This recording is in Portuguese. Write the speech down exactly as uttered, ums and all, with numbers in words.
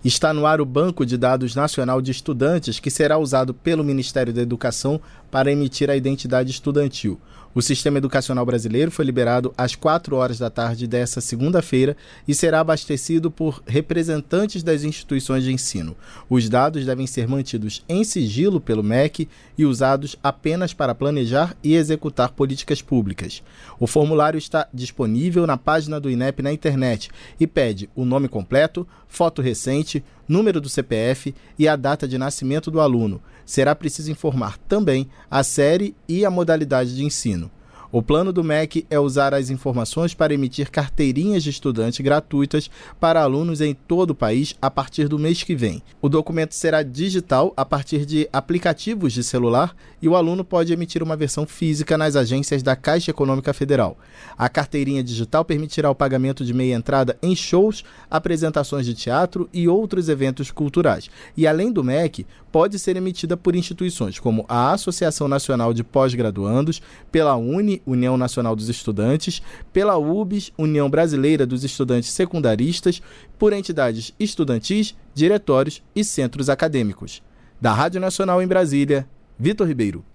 Está no ar o Banco de Dados Nacional de Estudantes, que será usado pelo Ministério da Educação para emitir a identidade estudantil. O Sistema Educacional Brasileiro foi liberado às quatro horas da tarde desta segunda-feira e será abastecido por representantes das instituições de ensino. Os dados devem ser mantidos em sigilo pelo M E C e usados apenas para planejar e executar políticas públicas. O formulário está disponível na página do INEP na internet e pede o nome completo, foto recente, número do C P F e a data de nascimento do aluno. Será preciso informar também a série e a modalidade de ensino. O plano do M E C é usar as informações para emitir carteirinhas de estudante gratuitas para alunos em todo o país a partir do mês que vem. O documento será digital a partir de aplicativos de celular e o aluno pode emitir uma versão física nas agências da Caixa Econômica Federal. A carteirinha digital permitirá o pagamento de meia entrada em shows, apresentações de teatro e outros eventos culturais. E além do M E C, pode ser emitida por instituições como a Associação Nacional de Pós-Graduandos, pela UNE, União Nacional dos Estudantes, pela U B S, União Brasileira dos Estudantes Secundaristas, por entidades estudantis, diretórios e centros acadêmicos. Da Rádio Nacional em Brasília, Vitor Ribeiro.